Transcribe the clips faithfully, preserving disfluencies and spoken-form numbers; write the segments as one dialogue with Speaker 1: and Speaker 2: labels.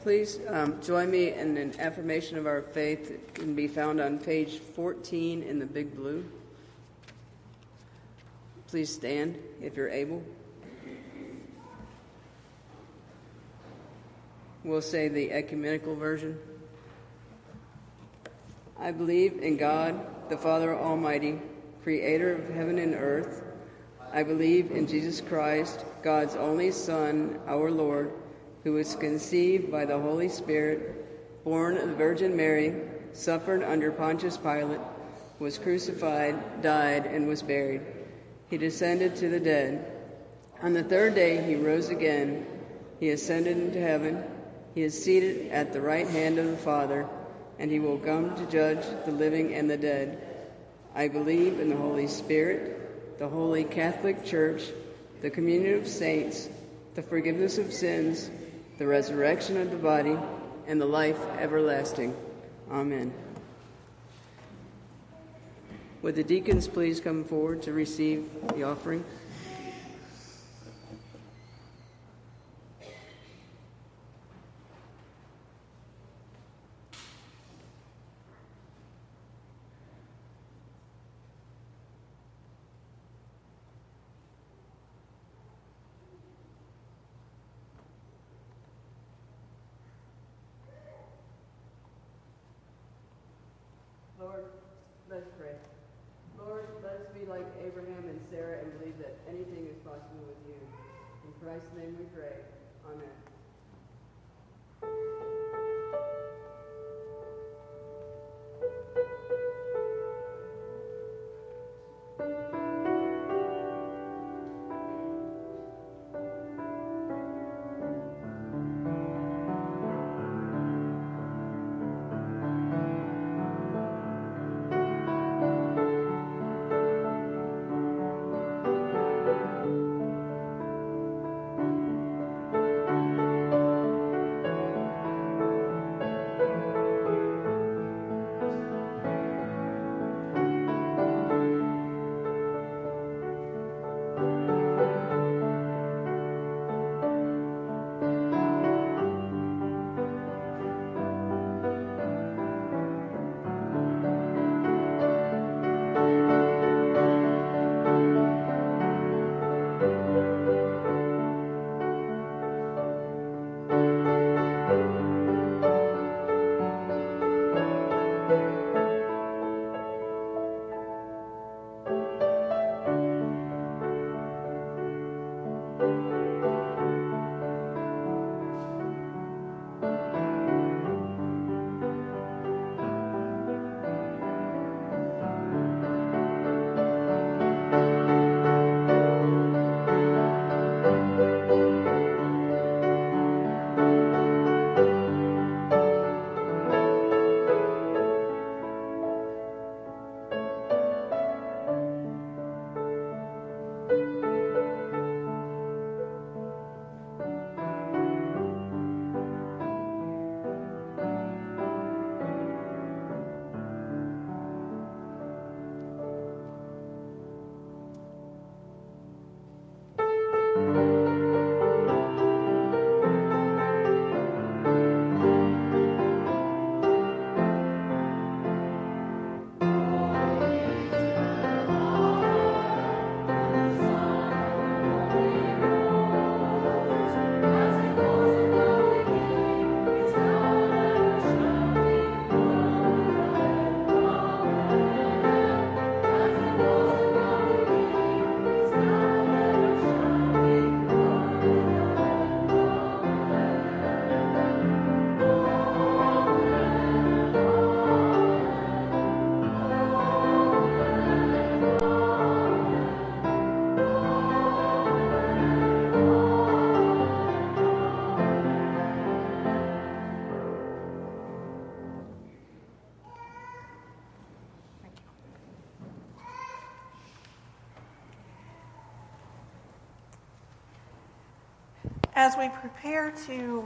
Speaker 1: Please um, join me in an affirmation of our faith. It can be found on page fourteen in the big blue. Please stand if you're able. We'll say the ecumenical version. I believe in God, the Father Almighty, creator of heaven and earth. I believe in Jesus Christ, God's only Son, our Lord, who was conceived by the Holy Spirit, born of the Virgin Mary, suffered under Pontius Pilate, was crucified, died, and was buried. He descended to the dead. On the third day he rose again. He ascended into heaven. He is seated at the right hand of the Father, and he will come to judge the living and the dead. I believe in the Holy Spirit, the Holy Catholic Church, the communion of saints, the forgiveness of sins, the resurrection of the body, and the life everlasting. Amen. Would the deacons please come forward to receive the offering? Lord, let's pray. Lord, let us be like Abraham and Sarah and believe that anything is possible with you. In Christ's name we pray. Amen.
Speaker 2: As we prepare to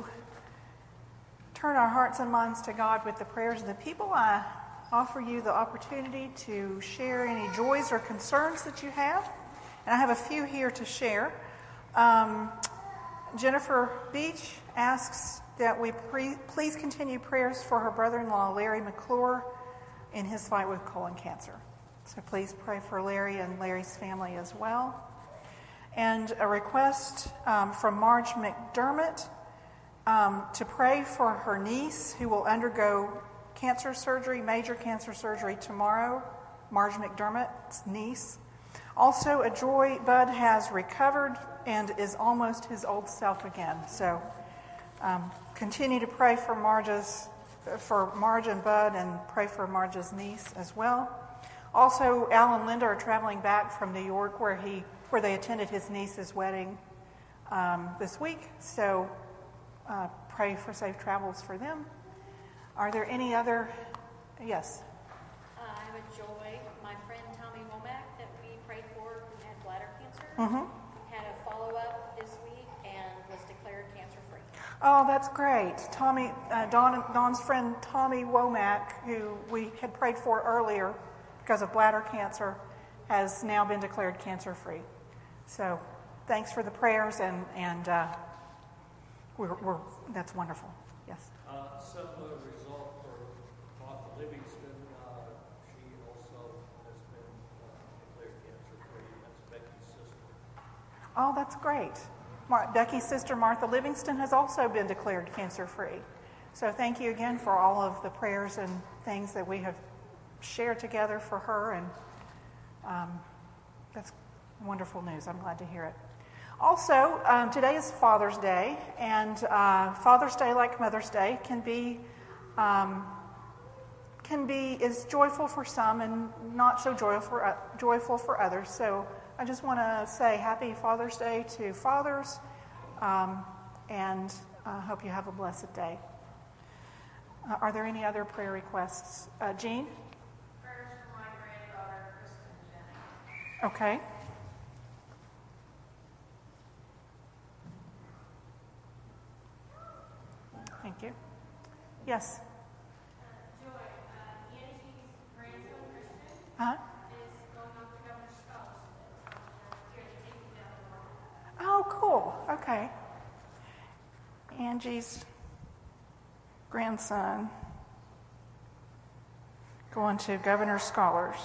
Speaker 2: turn our hearts and minds to God with the prayers of the people, I offer you the opportunity to share any joys or concerns that you have. And I have a few here to share. Um, Jennifer Beach asks that we pre- please continue prayers for her brother-in-law, Larry McClure, in his fight with colon cancer. So please pray for Larry and Larry's family as well. And a request um, from Marge McDermott um, to pray for her niece who will undergo cancer surgery, major cancer surgery tomorrow. Marge McDermott's niece. Also, a Joy Bud has recovered and is almost his old self again. So um, continue to pray for Marge's, for Marge and Bud, and pray for Marge's niece as well. Also, Al and Linda are traveling back from New York, where he where they attended his niece's wedding um, this week. So uh, pray for safe travels for them. Are there any other? Yes.
Speaker 3: Uh, I have a Joy. My friend Tommy Womack that we prayed for who had bladder cancer
Speaker 2: Mm-hmm.
Speaker 3: had a follow-up this week and was declared cancer-free.
Speaker 2: Oh, that's great. Tommy, uh, Dawn, Dawn's friend Tommy Womack, who we had prayed for earlier because of bladder cancer, has now been declared cancer-free. So thanks for the prayers, and, and uh, we're, we're, that's wonderful. Yes?
Speaker 4: Uh, similar result for Martha Livingston. Uh, she also has been uh, declared cancer-free. That's Becky's sister.
Speaker 2: Oh, that's great. Mar- Becky's sister, Martha Livingston, has also been declared cancer-free. So thank you again for all of the prayers and things that we have shared together for her, and um, that's wonderful news. I'm glad to hear it. Also, um, today is Father's Day, and uh, Father's Day, like Mother's Day, can be um, can be is joyful for some and not so joyful for uh, joyful for others. So I just want to say Happy Father's Day to fathers, um, and I uh, hope you have a blessed day. Uh, are there any other prayer requests, uh, Jean?
Speaker 5: Prayers for my granddaughter, Kristen Jennings.
Speaker 2: Okay. Thank you. Yes.
Speaker 5: Uh, Joy, uh, Angie's grandson, Christian,
Speaker 2: Uh-huh.
Speaker 5: is going off to governor's scholarship. Uh, here to take him down the road.
Speaker 2: Oh, cool. Okay. Angie's grandson going to Governor's Scholars.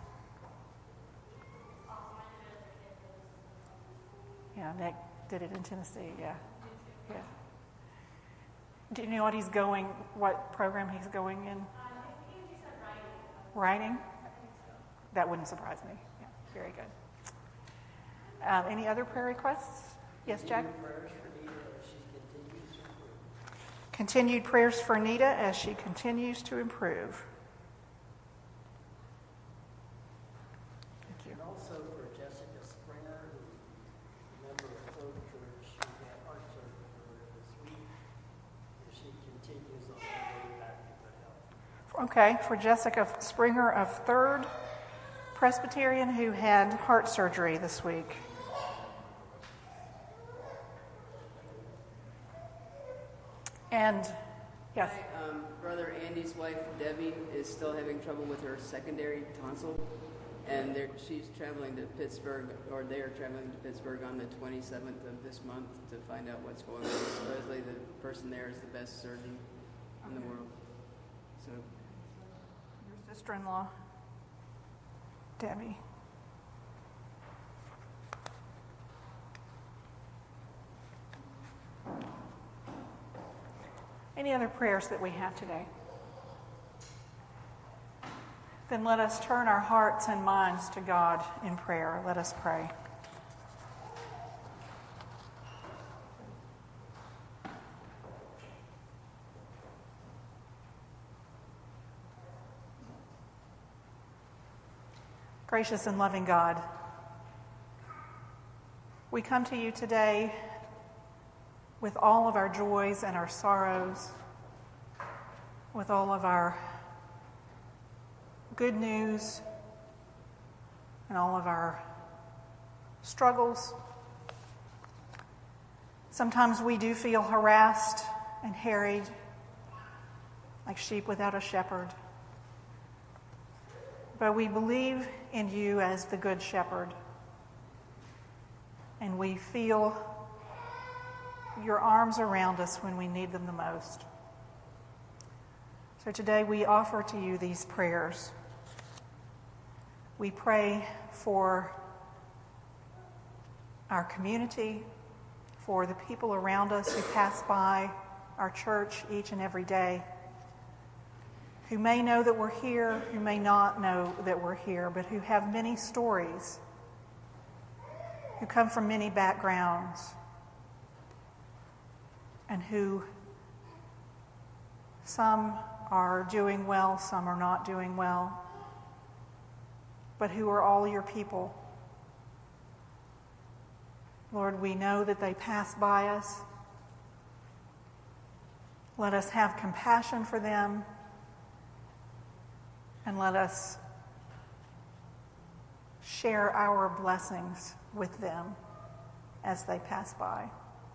Speaker 2: Yeah, Nick did it in Tennessee. Yeah. Yeah. Do you know what he's going, what program he's going in? Writing? That wouldn't surprise me. Yeah, very good. Um, any other prayer requests? Yes, Jack? Continued prayers for Nita as she continues to improve. Thank you.
Speaker 6: And also for Jessica Springer, who's a member of Third Church, who had heart surgery earlier this week. If she continues on her way back to good health.
Speaker 2: Okay, for Jessica Springer of Third Presbyterian, who had heart surgery this week. And, yes.
Speaker 1: My um, brother Andy's wife, Debbie, is still having trouble with her secondary tonsil, and they're, she's traveling to Pittsburgh, or they are traveling to Pittsburgh on the twenty-seventh of this month to find out what's going on. Supposedly the person there is the best surgeon in the world. So,
Speaker 2: Your sister-in-law, Debbie. Any other prayers that we have today? Then let us turn our hearts and minds to God in prayer. Let us pray. Gracious and loving God, we come to you today with all of our joys and our sorrows, with all of our good news and all of our struggles. Sometimes we do feel harassed and harried, like sheep without a shepherd. But we believe in you as the good shepherd, and we feel your arms around us when we need them the most. So today we offer to you these prayers. We pray for our community, for the people around us who pass by our church each and every day, who may know that we're here, who may not know that we're here, but who have many stories, who come from many backgrounds, and who some are doing well, some are not doing well, but who are all your people. Lord, we know that they pass by us. Let us have compassion for them, and let us share our blessings with them as they pass by.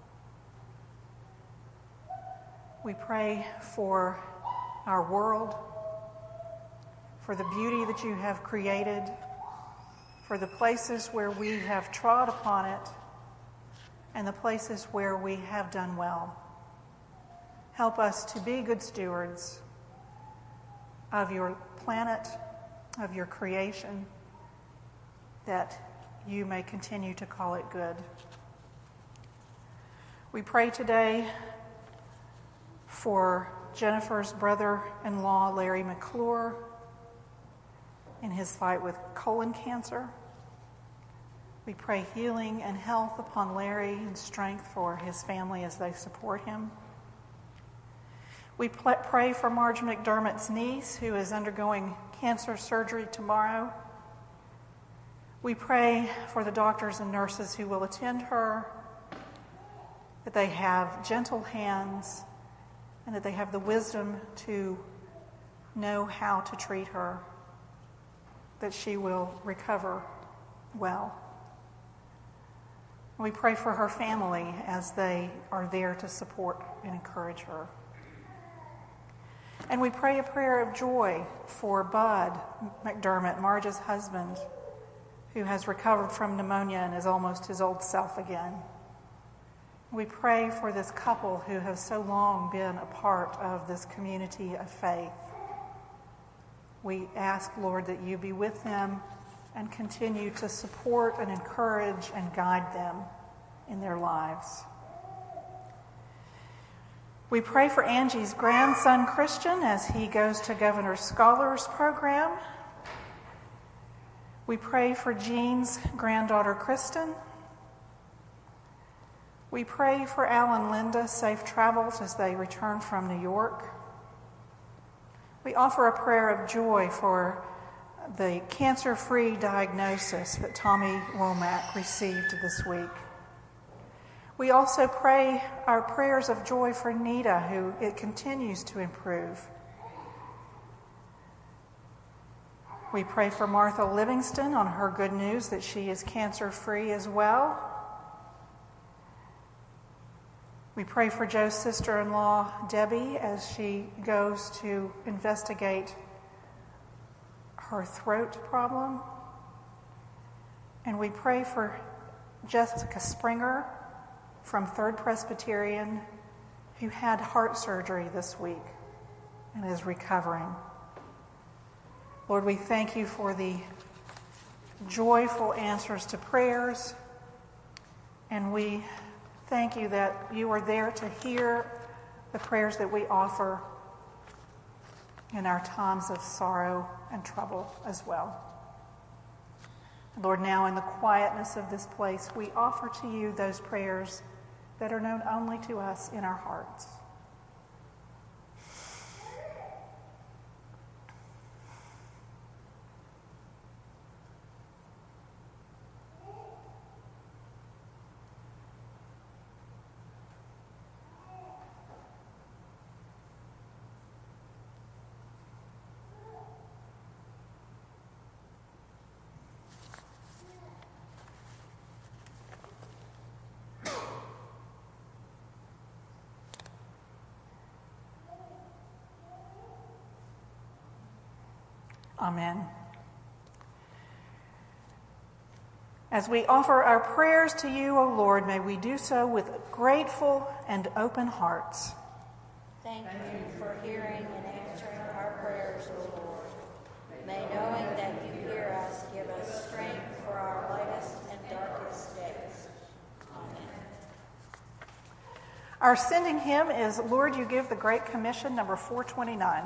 Speaker 2: We pray for our world, for the beauty that you have created, for the places where we have trod upon it, and the places where we have done well. Help us to be good stewards of your planet, of your creation, that you may continue to call it good. We pray today for Jennifer's brother-in-law, Larry McClure, in his fight with colon cancer. We pray healing and health upon Larry and strength for his family as they support him. We pray for Marge McDermott's niece, who is undergoing cancer surgery tomorrow. We pray for the doctors and nurses who will attend her, that they have gentle hands and that they have the wisdom to know how to treat her, that she will recover well. We pray for her family as they are there to support and encourage her. And we pray a prayer of joy for Bud McDermott, Marge's husband, who has recovered from pneumonia and is almost his old self again. We pray for this couple who have so long been a part of this community of faith. We ask, Lord, that you be with them and continue to support and encourage and guide them in their lives. We pray for Angie's grandson, Christian, as he goes to Governor's Scholars Program. We pray for Jean's granddaughter, Kristen. We pray for Al and Linda safe travels as they return from New York. We offer a prayer of joy for the cancer-free diagnosis that Tommy Womack received this week. We also pray our prayers of joy for Nita, who it continues to improve. We pray for Martha Livingston on her good news that she is cancer-free as well. We pray for Joe's sister-in-law, Debbie, as she goes to investigate her throat problem. And we pray for Jessica Springer from Third Presbyterian, who had heart surgery this week and is recovering. Lord, we thank you for the joyful answers to prayers, and we thank you that you are there to hear the prayers that we offer in our times of sorrow and trouble as well. Lord, now in the quietness of this place, we offer to you those prayers that are known only to us in our hearts. Amen. As we offer our prayers to you, O Lord, may we do so with grateful and open hearts.
Speaker 7: Thank you for hearing and answering our prayers, O Lord. May knowing that you hear us give us strength for our lightest and darkest days. Amen.
Speaker 2: Our sending hymn is Lord, You Give the Great Commission, number four twenty-nine.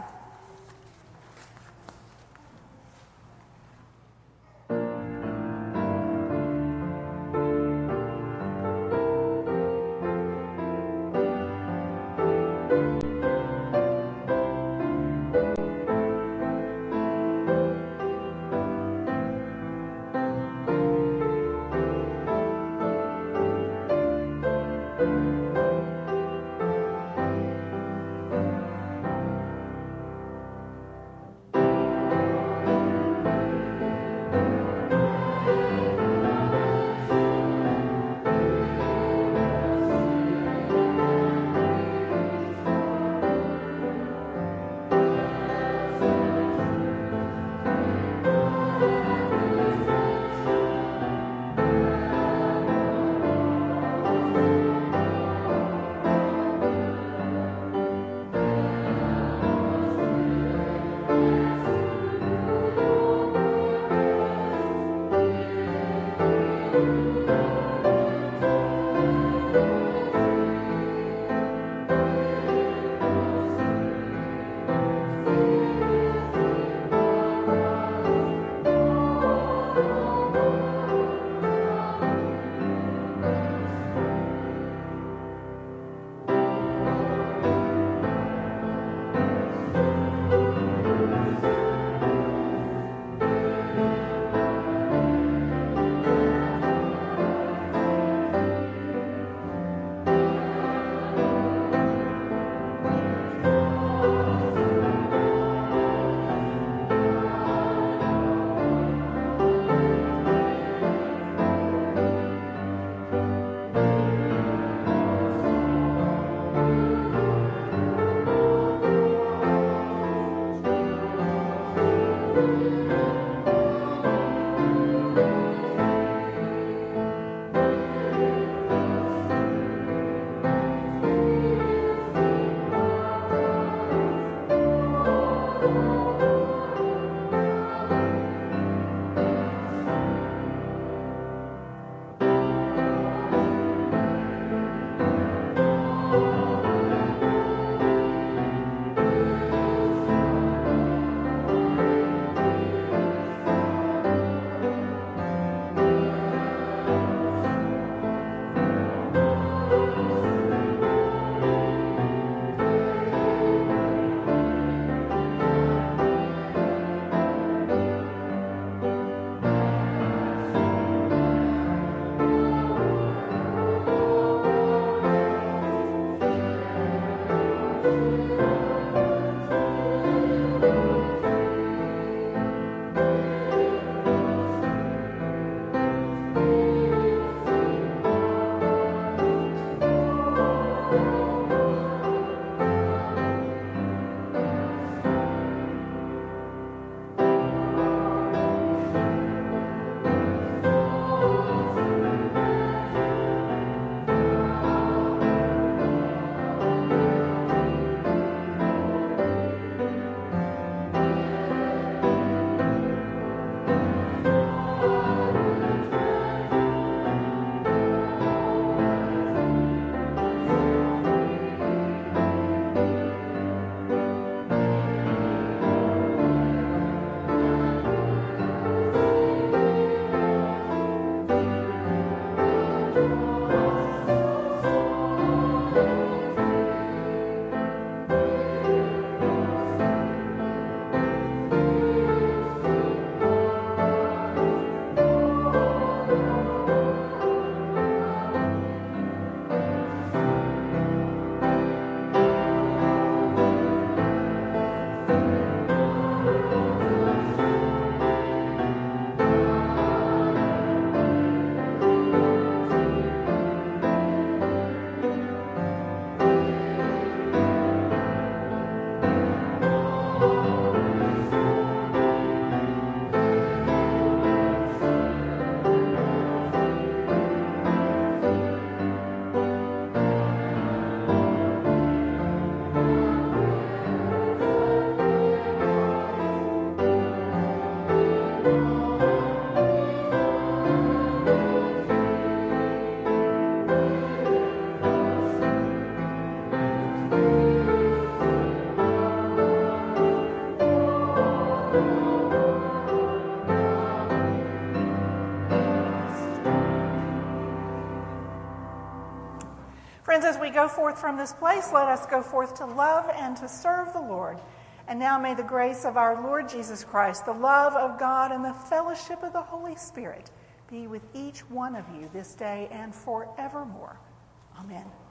Speaker 2: go forth from this place, let us go forth to love and to serve the Lord. And now may the grace of our Lord Jesus Christ, the love of God, and the fellowship of the Holy Spirit be with each one of you this day and forevermore. Amen.